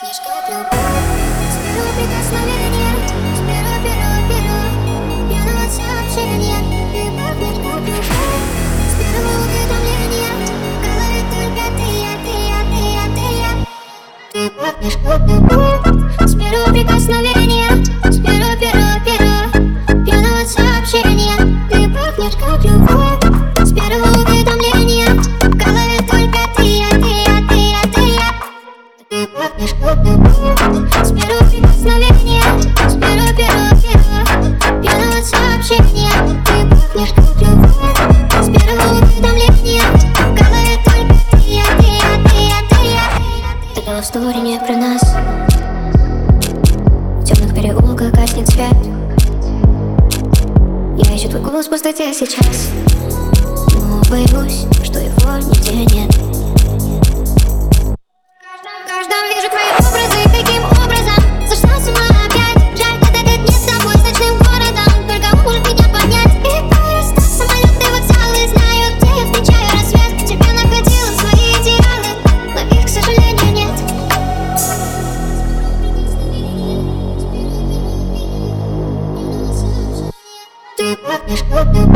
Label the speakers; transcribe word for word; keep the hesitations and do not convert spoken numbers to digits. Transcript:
Speaker 1: пахнешь как любовь. С первого прикосновения, с первого первого первого пьяного сообщения. Ты пахнешь как любовь. С первого уведомления в голове только ты, я, ты, я, ты, я, ты, я. Ты пахнешь как любовь. С первого прикосновения, с первого первого первого пьяного сообщения. Ты пахнешь как любовь. С первого уведомления в голове только ты, я, ты, я, ты, я, ты, я. Ты пахнешь как любовь. С первого прикосновения, с первого первого первого пьяного сообщения. Ты пахнешь как любовь. С первого уведомления в голове только ты, я, ты, я, ты, я, ты, я. Это love story не про нас. В темных переулках гаснет свет. Я ищу твой голос в пустоте сейчас, но боюсь, что его нигде нет. В каждом вижу твои образы, каким образом сошла с ума опять. Жаль, этот дед не с тобой, с ночным городом. Только он может меня понять. И просто самолеты, вокзалы, знаю, где я встречаю рассвет. Тебя находила в свои идеалы, но их, к сожалению, нет. Ты пахнешь как любовь.